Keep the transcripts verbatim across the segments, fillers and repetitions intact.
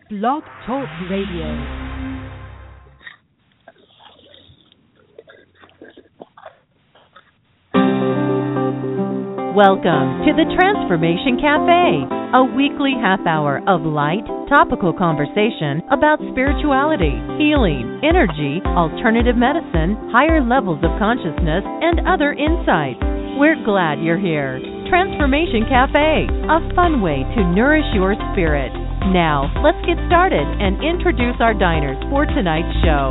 Blog Talk Radio. Welcome to the Transformation Cafe, a weekly half hour of light, topical conversation about spirituality, healing, energy, alternative medicine, higher levels of consciousness, and other insights. We're glad you're here. Transformation Cafe, a fun way to nourish your spirit. Now, let's get started and introduce our diners for tonight's show.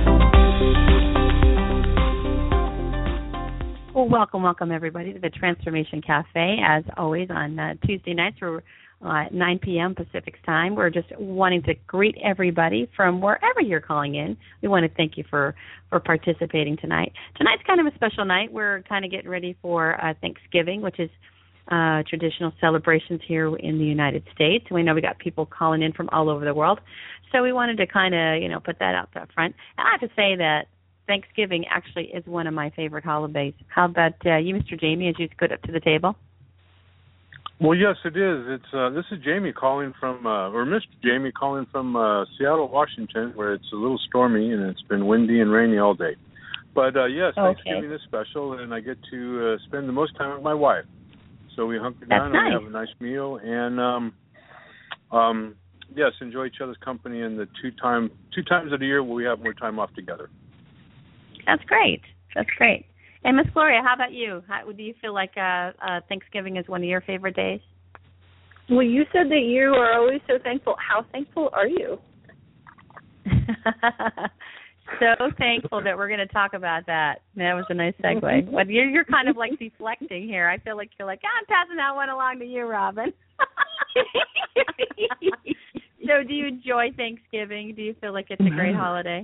Well, welcome, welcome everybody to the Transformation Cafe. As always, on uh, Tuesday nights, we're uh, at nine p.m. Pacific time. We're just wanting to greet everybody from wherever you're calling in. We want to thank you for, for participating tonight. Tonight's kind of a special night. We're kind of getting ready for uh, Thanksgiving, which is uh, traditional celebrations here in the United States. We know we got people calling in from all over the world, so we wanted to kind of, you know, put that out front. And I have to say that Thanksgiving actually is one of my favorite holidays. How about uh, you, Mister Jamie, as you put up to the table? Well, yes, it is. It's uh, this is Jamie calling from, uh, or Mister Jamie calling from uh, Seattle, Washington, where it's a little stormy and it's been windy and rainy all day. But uh, yes, okay. Thanksgiving is special, and I get to uh, spend the most time with my wife. So we hunker down nice. and have a nice meal, and um, um, yes, enjoy each other's company. And the two time two times of the year where we have more time off together. That's great. That's great. And Miss Gloria, how about you? How, do you feel like uh, uh, Thanksgiving is one of your favorite days? Well, you said that you are always so thankful. How thankful are you? So thankful that we're going to talk about that. That was a nice segue. Well, you're, you're kind of like deflecting here. I feel like you're like, I'm passing that one along to you, Robin. So do you enjoy Thanksgiving? Do you feel like it's a great holiday?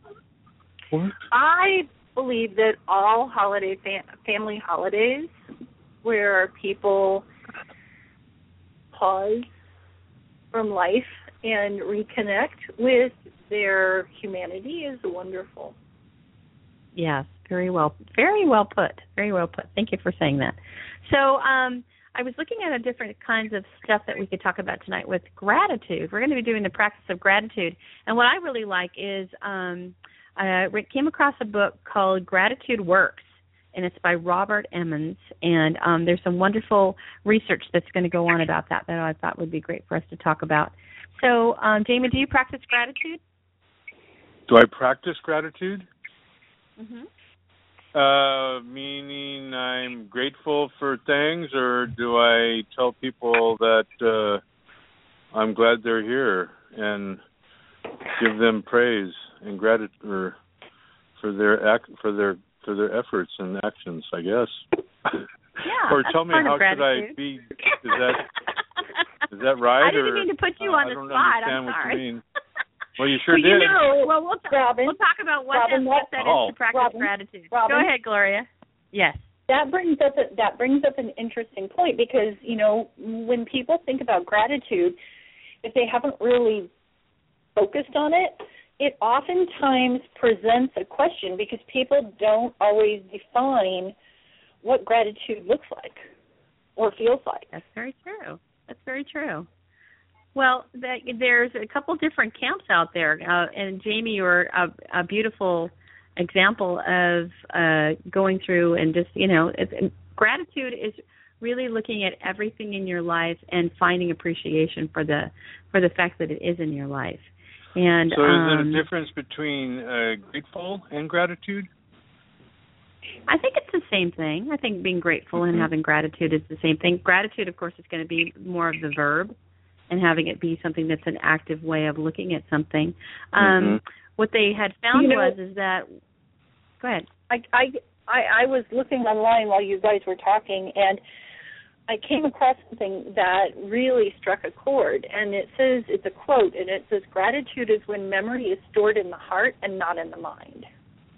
I believe that all holiday fam- family holidays where people pause from life and reconnect with their humanity is wonderful. Yes, very well, very well put. Very well put. Thank you for saying that. So um, I was looking at a different kinds of stuff that we could talk about tonight with gratitude. We're going to be doing the practice of gratitude. And what I really like is um, I came across a book called Gratitude Works, and it's by Robert Emmons. And um, there's some wonderful research that's going to go on about that that I thought would be great for us to talk about. So, um, Jamie, do you practice gratitude? Do I practice gratitude? Mm-hmm. Uh, meaning I'm grateful for things, or do I tell people that uh, I'm glad they're here and give them praise and gratitude for, for their act, for their for their efforts and actions, I guess. Yeah. Or tell me, how should I be? Is that is that right? I didn't or, mean to put you on uh, the I don't spot. understand I'm what sorry. you mean. Well, you sure well, did. You know, well, we'll, t- Robin, we'll talk about what Robin, that, what that oh. is to practice Robin, gratitude. Robin, Go ahead, Gloria. Yes. That brings up a, that brings up an interesting point because, you know, when people think about gratitude, if they haven't really focused on it, it oftentimes presents a question because people don't always define what gratitude looks like or feels like. That's very true. That's very true. Well, that, there's a couple different camps out there, uh, and Jamie, you're a, a beautiful example of uh, going through and just, you know, it's, and gratitude is really looking at everything in your life and finding appreciation for the for the fact that it is in your life. And so, is um, there a difference between uh, grateful and gratitude? I think it's the same thing. I think being grateful mm-hmm. and having gratitude is the same thing. Gratitude, of course, is going to be more of the verb, and having it be something that's an active way of looking at something. Um, mm-hmm. What they had found you know, was is that. Go ahead. I, I, I, I was looking online while you guys were talking, and I came across something that really struck a chord. And it says, it's a quote, and it says, "Gratitude is when memory is stored in the heart and not in the mind."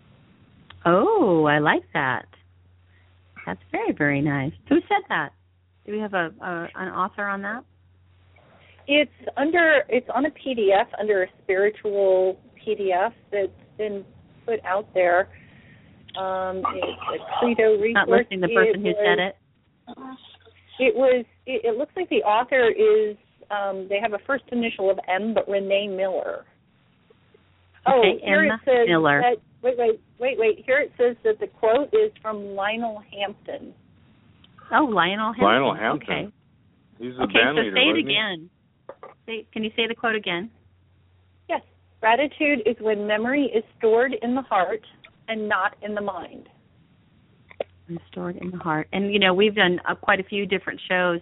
Oh, I like that. That's very, very nice. Who said that? Do we have a, a an author on that? It's under. It's on a P D F under a spiritual P D F that's been put out there. Um, it's a Credo resource. Not listing the person it who was, said it. It was. It, it looks like the author is um, they have a first initial of M, but Renee Miller. Oh, okay, here Emma it says Miller. That, wait, wait, wait, wait. Here it says that the quote is from Lionel Hampton. Oh, Lionel Hampton. Lionel Hampton. Okay. He's the okay, band so leader, say it wasn't he? again. Say, can you say the quote again? Yes. Gratitude is when memory is stored in the heart and not in the mind. And stored in the heart. And, you know, we've done uh, quite a few different shows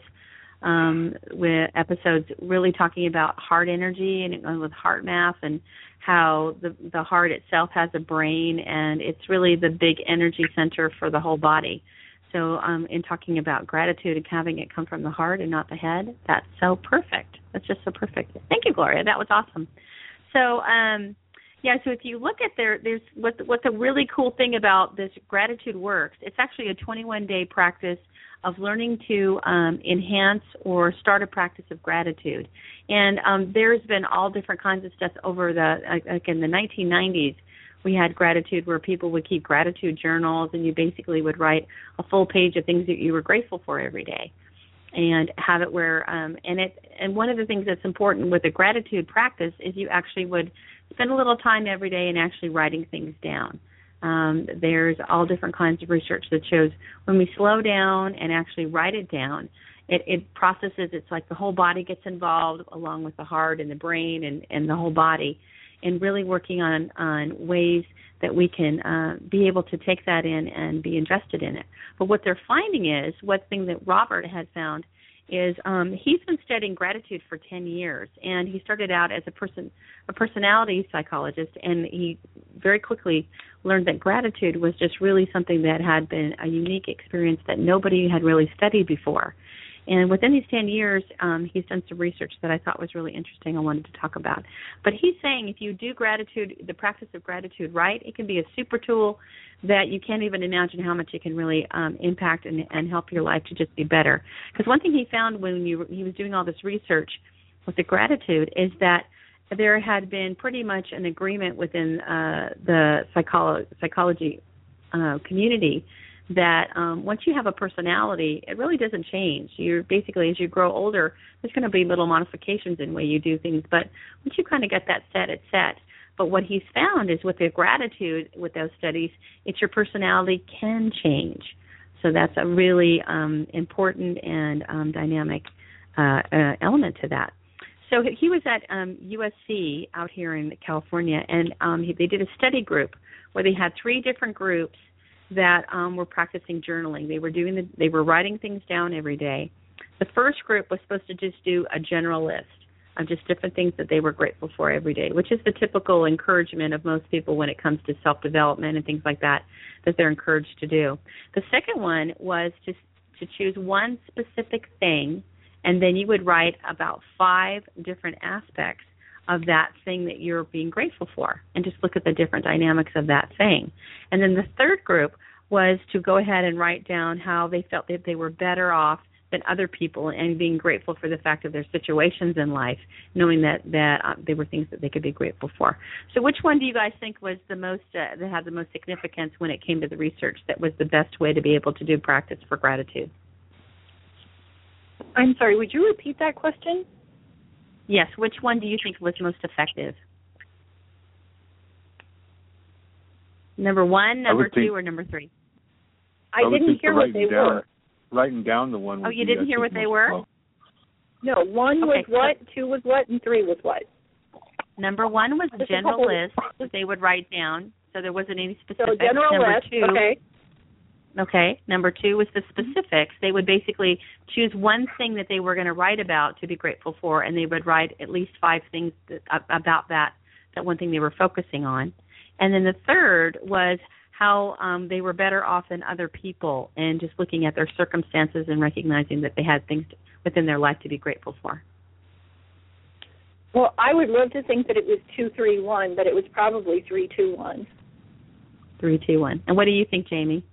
um, with episodes really talking about heart energy and uh, with heart math and how the, the heart itself has a brain, and it's really the big energy center for the whole body. So um, in talking about gratitude and having it come from the heart and not the head, that's so perfect. That's just so perfect. Thank you, Gloria. That was awesome. So, um, yeah, so if you look at there, there's what, what's a really cool thing about this Gratitude Works. It's actually a twenty-one day practice of learning to um, enhance or start a practice of gratitude. And um, there's been all different kinds of stuff over the, like in the nineteen nineties, we had gratitude where people would keep gratitude journals, and you basically would write a full page of things that you were grateful for every day. And have it where, um, and it, and one of the things that's important with a gratitude practice is you actually would spend a little time every day and actually writing things down. Um, there's all different kinds of research that shows when we slow down and actually write it down, it, it processes. It's like the whole body gets involved along with the heart and the brain and, and the whole body, and really working on, on ways that we can uh, be able to take that in and be invested in it. But what they're finding is, one thing that Robert had found is um, he's been studying gratitude for ten years, and he started out as a person, a personality psychologist, and he very quickly learned that gratitude was just really something that had been a unique experience that nobody had really studied before. And within these ten years, um, he's done some research that I thought was really interesting I wanted to talk about. But he's saying if you do gratitude, the practice of gratitude right, it can be a super tool that you can't even imagine how much it can really um, impact and, and help your life to just be better. Because one thing he found when you, he was doing all this research with the gratitude is that there had been pretty much an agreement within uh, the psycholo- psychology uh, community that um, once you have a personality, it really doesn't change. You're basically, as you grow older, there's going to be little modifications in the way you do things, but once you kind of get that set, it's set. But what he's found is with the gratitude, with those studies, it's your personality can change. So that's a really um, important and um, dynamic uh, uh, element to that. So he was at um, U S C out here in California, and um, he, they did a study group where they had three different groups that um, were practicing journaling. They were doing the, they were writing things down every day. The first group was supposed to just do a general list of just different things that they were grateful for every day, which is the typical encouragement of most people when it comes to self-development and things like that, that they're encouraged to do. The second one was to to choose one specific thing, and then you would write about five different aspects of that thing that you're being grateful for, and just look at the different dynamics of that thing. And then the third group was to go ahead and write down how they felt that they were better off than other people, and being grateful for the fact of their situations in life, knowing that that uh, they were things that they could be grateful for. So which one do you guys think was the most, uh, that had the most significance when it came to the research, that was the best way to be able to do practice for gratitude? I'm sorry, would you repeat that question? Yes, which one do you think was most effective? Number one, number two, or number three? I, I didn't hear what they down, were. Writing down the one. Oh, you didn't hear what they were? Well. No, one okay, was what, so two was what, and three was what? Number one was a Just general a list that they would write down, so there wasn't any specifics. So general number list, two, okay. Okay. Number two was the specifics. They would basically choose one thing that they were going to write about to be grateful for, and they would write at least five things that, about that, that one thing they were focusing on. And then the third was how um, they were better off than other people, and just looking at their circumstances and recognizing that they had things within their life to be grateful for. Well, I would love to think that it was two, three, one, but it was probably three, two, one. Three, two, one. And what do you think, Jamie?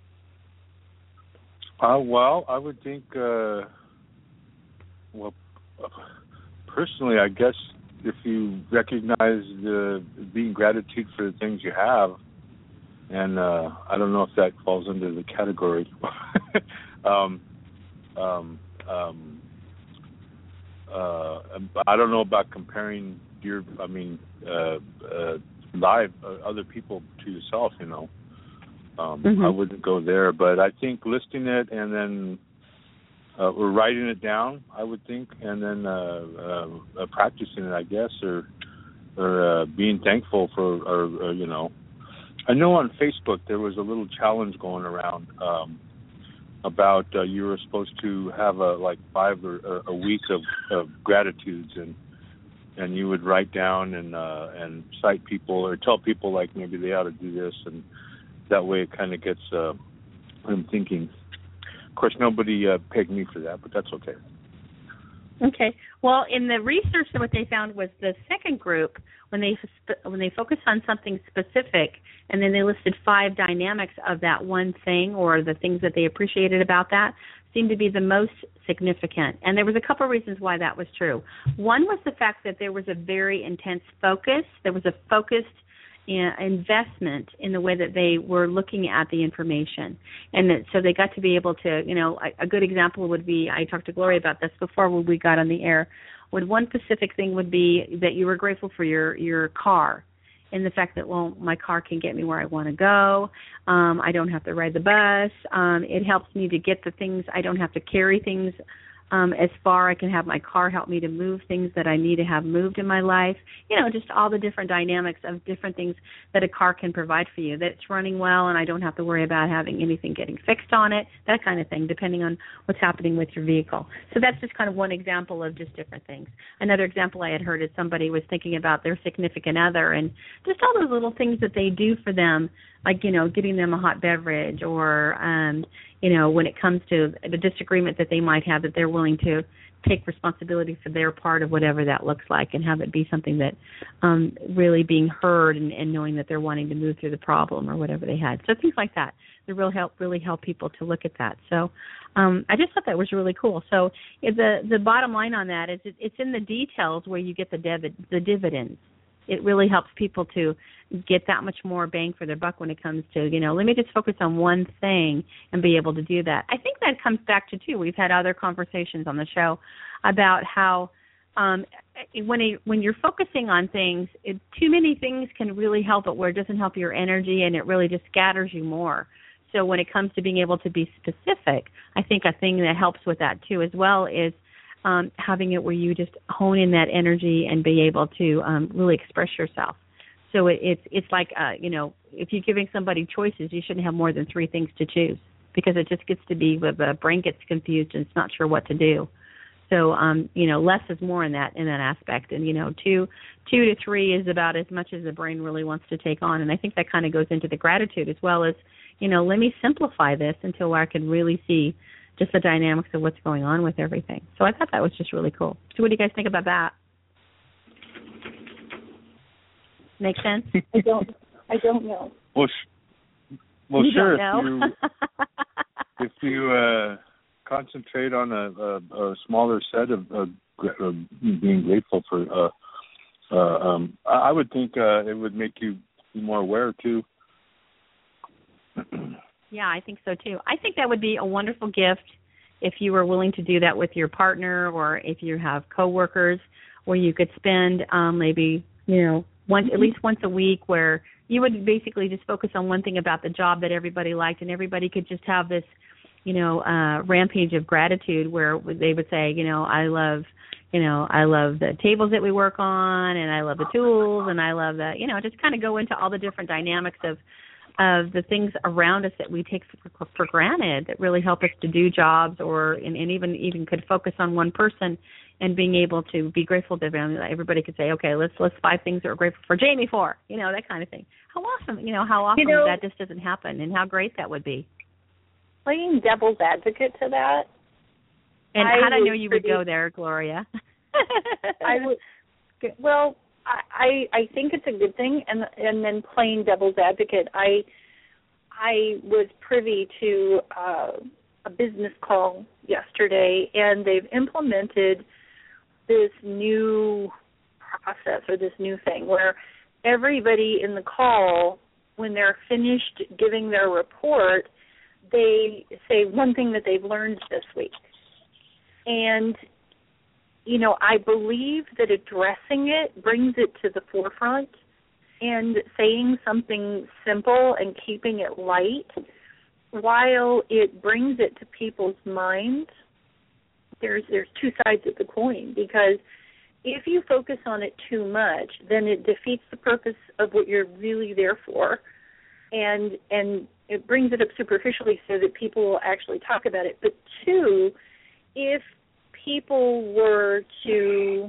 Uh, well, I would think, uh, well, personally, I guess if you recognize the being gratitude for the things you have, and uh, I don't know if that falls under the category. um, um, um, uh, I don't know about comparing your, I mean, uh, uh, live uh, other people to yourself. You know, um, mm-hmm. I wouldn't go there. But I think listing it and then uh, or writing it down, I would think, and then uh, uh, practicing it, I guess, or or uh, being thankful for, or, or you know. I know on Facebook there was a little challenge going around um, about uh, you were supposed to have a, like five or, or a week of, of gratitudes, and and you would write down and uh, and cite people or tell people like maybe they ought to do this, and that way it kind of gets uh, them thinking. Of course, nobody uh, pegged me for that, but that's okay. Okay. Well, in the research, what they found was the second group, when they when they focused on something specific, and then they listed five dynamics of that one thing or the things that they appreciated about that, seemed to be the most significant. And there was a couple of reasons why that was true. One was the fact that there was a very intense focus. There was a focused investment in the way that they were looking at the information, and that, so they got to be able to, you know, a, a good example would be, I talked to Gloria about this before when we got on the air, would one specific thing would be that you were grateful for your, your car, and the fact that, well, my car can get me where I want to go, um, I don't have to ride the bus, um, it helps me to get the things, I don't have to carry things Um, as far I can have my car help me to move things that I need to have moved in my life. You know, just all the different dynamics of different things that a car can provide for you, that it's running well and I don't have to worry about having anything getting fixed on it, that kind of thing, depending on what's happening with your vehicle. So that's just kind of one example of just different things. Another example I had heard is somebody was thinking about their significant other and just all those little things that they do for them, like, you know, getting them a hot beverage or, um, you know, when it comes to the disagreement that they might have, that they're willing to take responsibility for their part of whatever that looks like and have it be something that um, really being heard and, and knowing that they're wanting to move through the problem or whatever they had. So things like that, they really help really help people to look at that. So um, I just thought that was really cool. So the the bottom line on that is it, it's in the details where you get the debit, the dividends. It really helps people to get that much more bang for their buck when it comes to, you know, let me just focus on one thing and be able to do that. I think that comes back to, too, we've had other conversations on the show about how um, when a, when you're focusing on things, it, too many things can really help it where it doesn't help your energy and it really just scatters you more. So when it comes to being able to be specific, I think a thing that helps with that, too, as well is Um, having it where you just hone in that energy and be able to um, really express yourself. So it, it's it's like, uh, you know, if you're giving somebody choices, you shouldn't have more than three things to choose because it just gets to be where the brain gets confused and it's not sure what to do. So, um, you know, less is more in that in that aspect. And, you know, two, two to three is about as much as the brain really wants to take on. And I think that kind of goes into the gratitude as well as, you know, let me simplify this until I can really see just the dynamics of what's going on with everything. So I thought that was just really cool. So what do you guys think about that? Make sense? I don't. I don't know. Well, sh- well, you sure. Don't know? If you if you uh, concentrate on a, a, a smaller set of, of, of being grateful for, uh, uh, um, I would think uh, it would make you more aware too. Yeah, I think so, too. I think that would be a wonderful gift if you were willing to do that with your partner or if you have coworkers where you could spend um, maybe, you know, once at least once a week where you would basically just focus on one thing about the job that everybody liked and everybody could just have this, you know, uh, rampage of gratitude where they would say, you know, I love, you know, I love the tables that we work on and I love the tools and I love the, you know, just kind of go into all the different dynamics of of the things around us that we take for, for granted that really help us to do jobs or and, and even even could focus on one person and being able to be grateful to them. Everybody could say, okay, let's list five things that we're grateful for Jamie for, you know, that kind of thing. How awesome, you know, how often you know, that just doesn't happen and how great that would be. Playing devil's advocate to that. And how did I know you pretty, would go there, Gloria? I would, well, I, I think it's a good thing, and and then playing devil's advocate, I I was privy to uh, a business call yesterday, and they've implemented this new process or this new thing where everybody in the call, when they're finished giving their report, they say one thing that they've learned this week. And you know, I believe that addressing it brings it to the forefront, and saying something simple and keeping it light, while it brings it to people's minds, there's there's two sides of the coin, because if you focus on it too much, then it defeats the purpose of what you're really there for, and and it brings it up superficially so that people will actually talk about it. But two, if people were to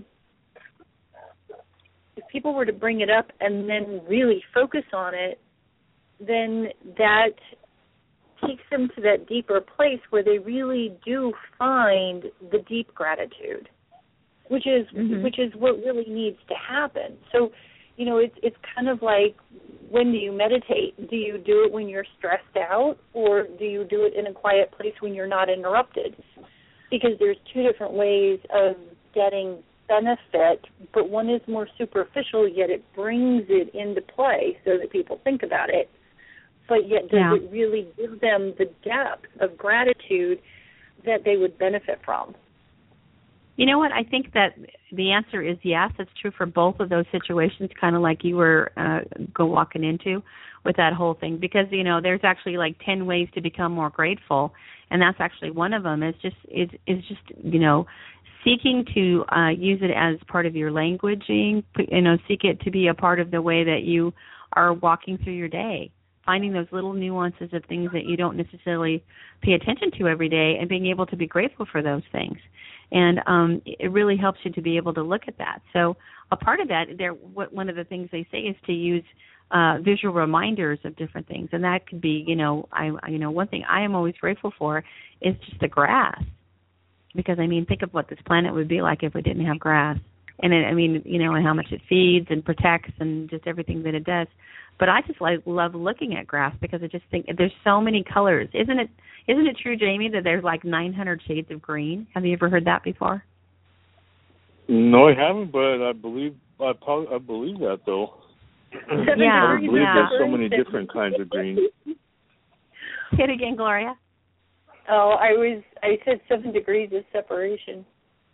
if people were to bring it up and then really focus on it, then that takes them to that deeper place where they really do find the deep gratitude, which is mm-hmm. which is what really needs to happen. So, you know, it's it's kind of like, when do you meditate? Do you do it when you're stressed out, or do you do it in a quiet place when you're not interrupted? Because there's two different ways of getting benefit, but one is more superficial, yet it brings it into play so that people think about it. But yet does yeah. it really give them the depth of gratitude that they would benefit from? You know what? I think that the answer is yes. It's true for both of those situations, kind of like you were uh, go walking into with that whole thing. Because, you know, there's actually like ten ways to become more grateful, and that's actually one of them. Is just is is just you know seeking to uh, use it as part of your languaging. You know, seek it to be a part of the way that you are walking through your day. Finding those little nuances of things that you don't necessarily pay attention to every day, and being able to be grateful for those things. And um, it really helps you to be able to look at that. So a part of that, there, what, one of the things they say is to use uh, visual reminders of different things, and that could be, you know, I, you know, one thing I am always grateful for is just the grass, because I mean, think of what this planet would be like if we didn't have grass, and it, I mean, you know, and how much it feeds and protects and just everything that it does. But I just like love looking at grass because I just think there's so many colors. Isn't it? Isn't it true, Jamie, that there's like nine hundred shades of green? Have you ever heard that before? No, I haven't, but I believe I, probably, I believe that though. Yeah, I believe yeah. there's so many different kinds of green. Say it again, Gloria. Oh, I was. I said seven degrees of separation.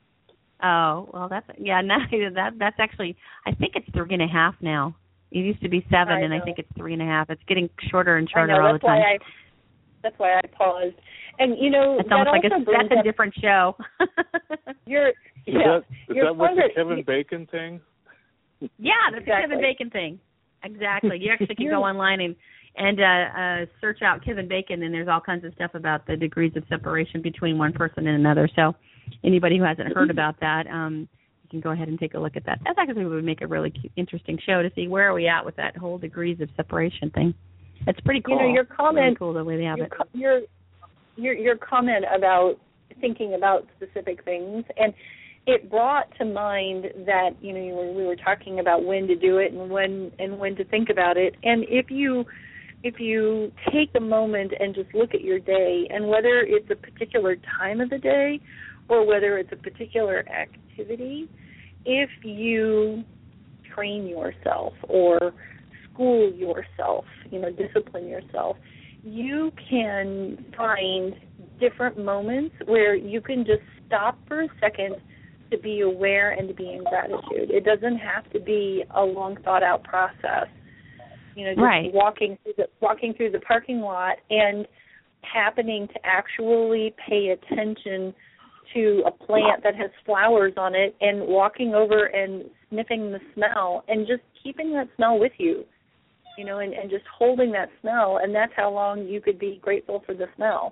Oh, well, that's yeah. Now that that's actually, I think it's three and a half now. It used to be seven, I and I think it's three and a half. It's getting shorter and shorter I know, all the time. Why I, that's why I paused. And you know, it's almost like a, that's a different show. You're, is yeah, that, is that what the Kevin Bacon thing? Yeah, that's exactly. the Kevin Bacon thing. Exactly. You actually can go online and and uh, uh, search out Kevin Bacon, and there's all kinds of stuff about the degrees of separation between one person and another. So anybody who hasn't heard about that, um, you can go ahead and take a look at that. That actually would make a really cute, interesting show to see where are we at with that whole degrees of separation thing. It's pretty cool. You know, your comment, really cool the way they have your, it. Your, your your comment about thinking about specific things, and it brought to mind that, you know, we were talking about when to do it and when and when to think about it. And if you if you take a moment and just look at your day, and whether it's a particular time of the day or whether it's a particular activity, if you train yourself or school yourself, you know, discipline yourself, you can find different moments where you can just stop for a second to be aware and to be in gratitude. It doesn't have to be a long thought out process. You know, just right. walking through the walking through the parking lot and happening to actually pay attention to a plant that has flowers on it and walking over and sniffing the smell and just keeping that smell with you, you know, and, and just holding that smell, and that's how long you could be grateful for the smell.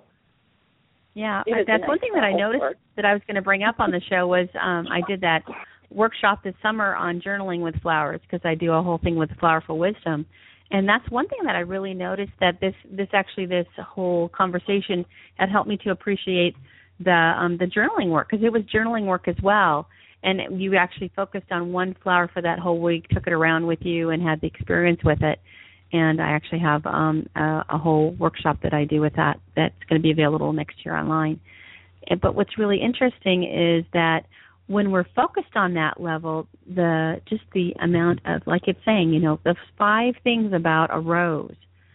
Yeah, that's one thing that I noticed that I was going to bring up on the show was um, I did that workshop this summer on journaling with flowers, because I do a whole thing with Flowerful Wisdom. And that's one thing that I really noticed, that this, this actually, this whole conversation had helped me to appreciate the um, the journaling work, because it was journaling work as well. And you actually focused on one flower for that whole week, took it around with you, and had the experience with it. And I actually have um, a, a whole workshop that I do with that that's going to be available next year online. But what's really interesting is that when we're focused on that level, the just the amount of, like it's saying, you know, the five things about a rose,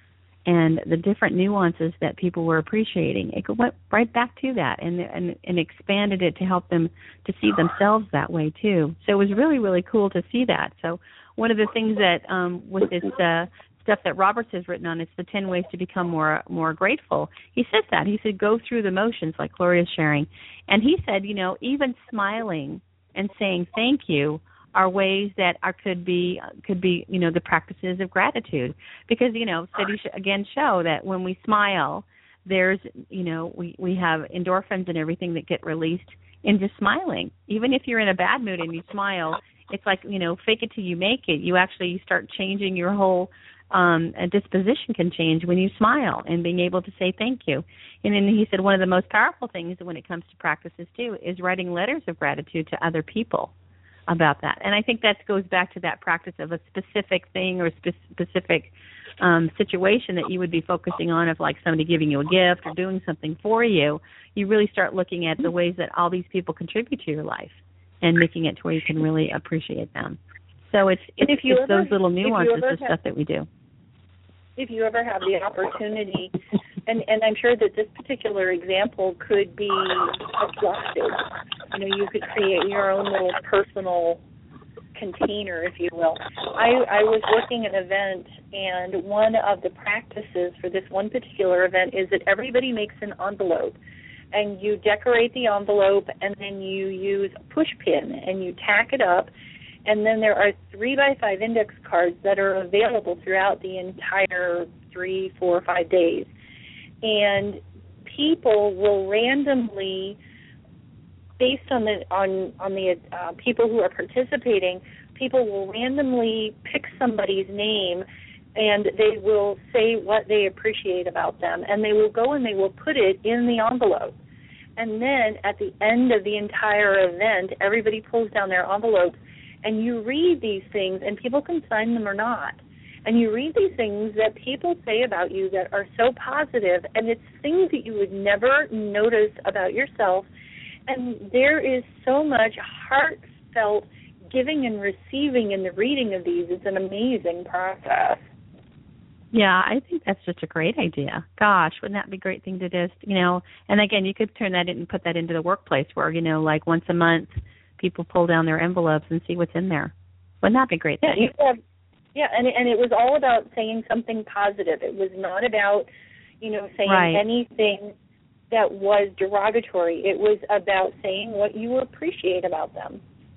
and the different nuances that people were appreciating. It went right back to that and, and and expanded it to help them to see themselves that way too. So it was really, really cool to see that. So one of the things that um, with this uh, stuff that Roberts has written on, it's the ten ways to become more more grateful. He says that. He said go through the motions like Gloria's sharing. And he said, you know, even smiling and saying thank you are ways that are could be could be you know the practices of gratitude, because you know studies again show that when we smile, there's you know we we have endorphins and everything that get released in just smiling. Even if you're in a bad mood and you smile, it's like you know fake it till you make it. You actually start changing your whole um, disposition can change when you smile and being able to say thank you. And then he said one of the most powerful things when it comes to practices too is writing letters of gratitude to other people about that. And I think that goes back to that practice of a specific thing or spe- specific um, situation that you would be focusing on, of like somebody giving you a gift or doing something for you. You really start looking at the ways that all these people contribute to your life and making it to where you can really appreciate them. So it's, it's, if you it's ever, those little nuances of have, stuff that we do. If you ever have the opportunity, and, and I'm sure that this particular example could be adjusted. You know, you could create your own little personal container, if you will. I, I was working an event, and one of the practices for this one particular event is that everybody makes an envelope, and you decorate the envelope, and then you use a push pin, and you tack it up, and then there are three by five index cards that are available throughout the entire three, four, five days. And people will randomly, based on the on on the uh, people who are participating, people will randomly pick somebody's name, and they will say what they appreciate about them, and they will go and they will put it in the envelope. And then at the end of the entire event, everybody pulls down their envelopes, and you read these things, and people can sign them or not. And you read these things that people say about you that are so positive, and it's things that you would never notice about yourself. And there is so much heartfelt giving and receiving in the reading of these. It's an amazing process. Yeah, I think that's just a great idea. Gosh, wouldn't that be a great thing to just, you know, and again, you could turn that in and put that into the workplace where, you know, like once a month, people pull down their envelopes and see what's in there. Wouldn't that be a great thing? Yeah, you have, yeah, and and it was all about saying something positive. It was not about, you know, saying right. anything that was derogatory. It was about saying what you appreciate about them.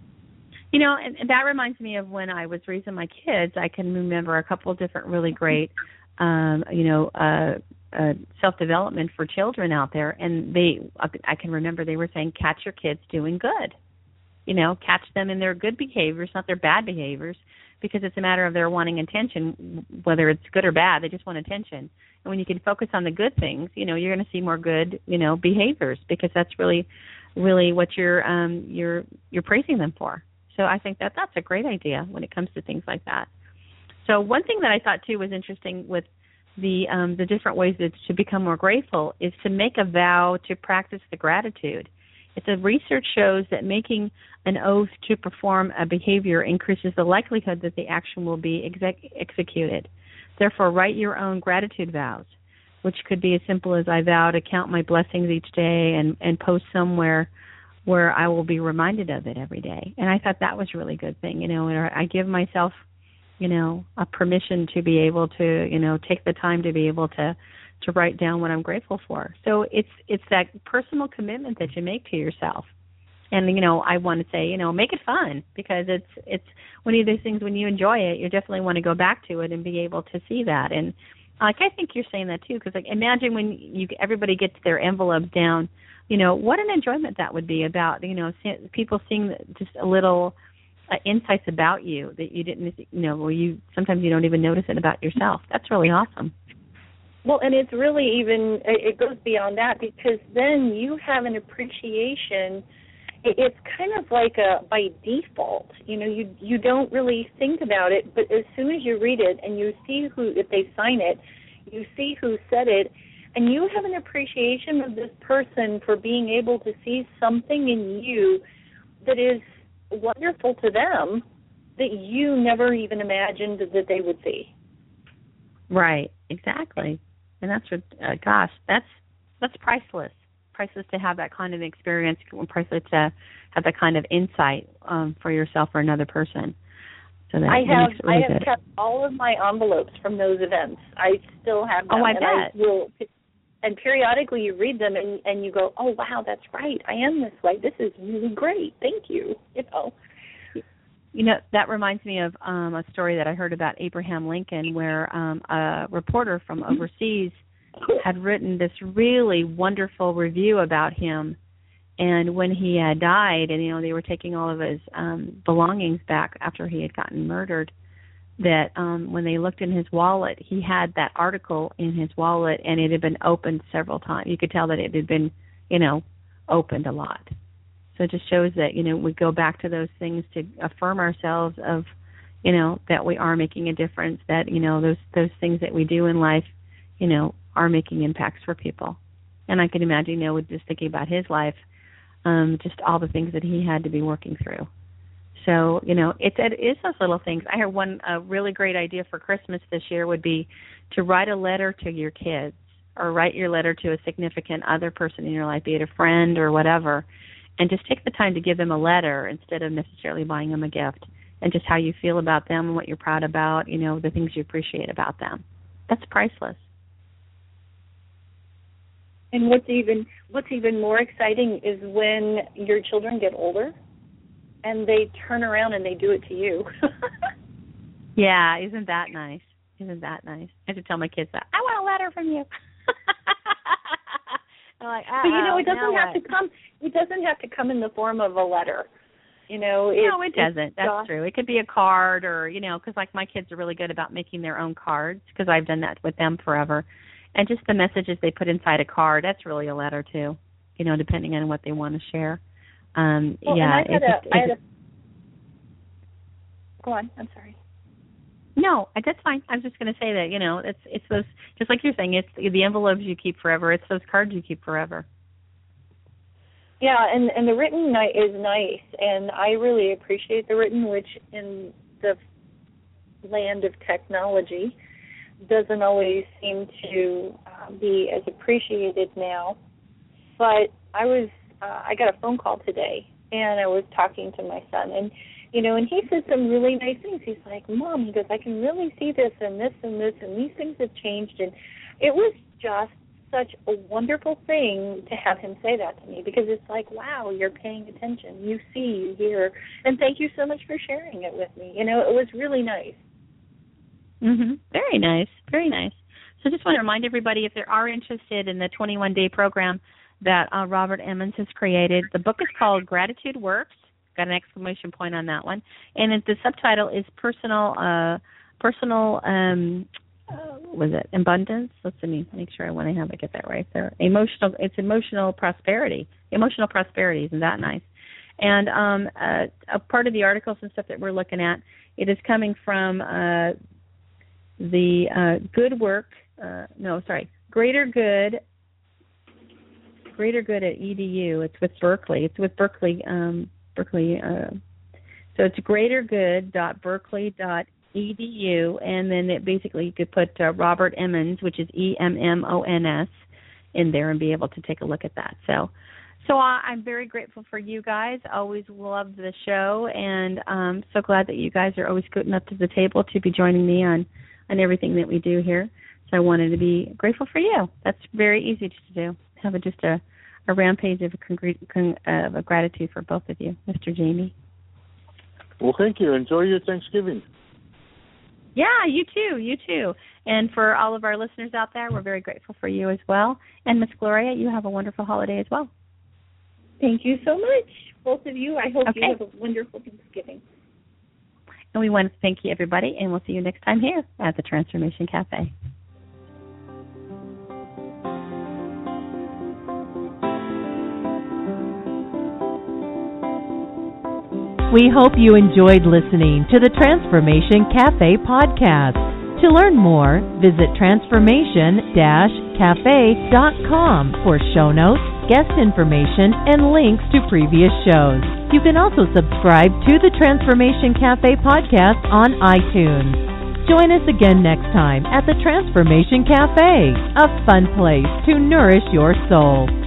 You know, and, and that reminds me of when I was raising my kids. I can remember a couple of different really great, um, you know, uh, uh, self-development for children out there. And they, I can remember they were saying, catch your kids doing good. You know, catch them in their good behaviors, not their bad behaviors, because it's a matter of their wanting attention, whether it's good or bad. They just want attention. And when you can focus on the good things, you know, you're going to see more good, you know, behaviors, because that's really, really what you're um, you're you're praising them for. So I think that that's a great idea when it comes to things like that. So one thing that I thought, too, was interesting with the um, the different ways that to become more grateful is to make a vow to practice the gratitude. It's a research shows that making an oath to perform a behavior increases the likelihood that the action will be exec- executed. Therefore, write your own gratitude vows, which could be as simple as I vow to count my blessings each day and, and post somewhere where I will be reminded of it every day. And I thought that was a really good thing. You know, I give myself, you know, a permission to be able to, you know, take the time to be able to, to write down what I'm grateful for. So it's it's that personal commitment that you make to yourself. And, you know, I want to say, you know, make it fun, because it's it's one of those things when you enjoy it, you definitely want to go back to it and be able to see that. And like I think you're saying that too, because like imagine when you everybody gets their envelopes down, you know, what an enjoyment that would be about, you know, see, people seeing just a little uh, insights about you that you didn't, you know, where you sometimes you don't even notice it about yourself. That's really awesome. Well, and it's really even, it goes beyond that, because then you have an appreciation. It's kind of like a by default, you know, you you don't really think about it, but as soon as you read it and you see who, if they sign it, you see who said it, and you have an appreciation of this person for being able to see something in you that is wonderful to them that you never even imagined that they would see. Right, exactly. And that's what, uh, gosh, that's that's priceless. Priceless to have that kind of experience, priceless to have that kind of insight um, for yourself or another person. So that, I that have makes it really I have good. kept all of my envelopes from those events. I still have them. Oh, I and bet. I will, and periodically you read them and, and you go, oh, wow, that's right. I am this way. This is really great. Thank you. You know. You know, that reminds me of um, a story that I heard about Abraham Lincoln, where um, a reporter from overseas had written this really wonderful review about him. And when he had died, and, you know, they were taking all of his um, belongings back after he had gotten murdered, that um, when they looked in his wallet, he had that article in his wallet, and it had been opened several times. You could tell that it had been, you know, opened a lot. So it just shows that, you know, we go back to those things to affirm ourselves of, you know, that we are making a difference, that, you know, those those things that we do in life, you know, are making impacts for people. And I can imagine, you know, with just thinking about his life, um, just all the things that he had to be working through. So, you know, it's, it is those little things. I heard one a really great idea for Christmas this year would be to write a letter to your kids, or write your letter to a significant other person in your life, be it a friend or whatever, and just take the time to give them a letter instead of necessarily buying them a gift, and just how you feel about them and what you're proud about, you know, the things you appreciate about them. That's priceless. And what's even what's even more exciting is when your children get older and they turn around and they do it to you. Yeah, isn't that nice? Isn't that nice? I have to tell my kids that. I want a letter from you. I'm like, but you know, it doesn't have what? to come. It doesn't have to come in the form of a letter. You know, it, no, it doesn't. That's just true. It could be a card, or, you know, because like my kids are really good about making their own cards, because I've done that with them forever. And just the messages they put inside a card, that's really a letter too, you know, depending on what they want to share. Um, well, yeah. And I had, it's, a, it's, I had a, go on, I'm sorry. No, that's fine. I was just going to say that, you know, it's it's those, just like you're saying, it's the envelopes you keep forever. It's those cards you keep forever. Yeah, and, and the written is nice, and I really appreciate the written, which in the land of technology doesn't always seem to uh, be as appreciated now. But I was, uh, I got a phone call today, and I was talking to my son, and you know, and he said some really nice things. He's like, Mom, he goes, I can really see this and this and this, and these things have changed. And it was just such a wonderful thing to have him say that to me, because it's like, wow, you're paying attention. You see, you hear. And thank you so much for sharing it with me. You know, it was really nice. Mm-hmm. Very nice. Very nice. So just want to remind everybody, if they are interested in the twenty-one day program that uh, Robert Emmons has created, the book is called Gratitude Works. Got an exclamation point on that one, and it, the subtitle is personal, uh, personal. Um, uh, was it abundance? Let's see, make sure I want to have it get that right there. Emotional. It's emotional prosperity. Emotional prosperity. Isn't that nice? And um, uh, a part of the articles and stuff that we're looking at, it is coming from uh, the uh, Good Work. Uh, no, sorry, Greater Good. Greater Good at E D U. It's with Berkeley. It's with Berkeley. Um, Berkeley, uh, so it's greater good dot berkeley dot e d u, and then it basically you could put uh, Robert Emmons, which is E M M O N S, in there and be able to take a look at that. So, so uh, I'm very grateful for you guys. Always loved the show, and um, so glad that you guys are always good enough to the table to be joining me on on everything that we do here. So I wanted to be grateful for you. That's very easy to do. Have a, just a a rampage of, congr- con- uh, of gratitude for both of you, Mister Jamie. Well, thank you. Enjoy your Thanksgiving. Yeah, you too, you too. And for all of our listeners out there, we're very grateful for you as well. And Miss Gloria, you have a wonderful holiday as well. Thank you so much, both of you. I hope okay. you have a wonderful Thanksgiving. And we want to thank you, everybody, and we'll see you next time here at the Transformation Cafe. We hope you enjoyed listening to the Transformation Cafe podcast. To learn more, visit transformation dash cafe dot com for show notes, guest information, and links to previous shows. You can also subscribe to the Transformation Cafe podcast on iTunes. Join us again next time at the Transformation Cafe, a fun place to nourish your soul.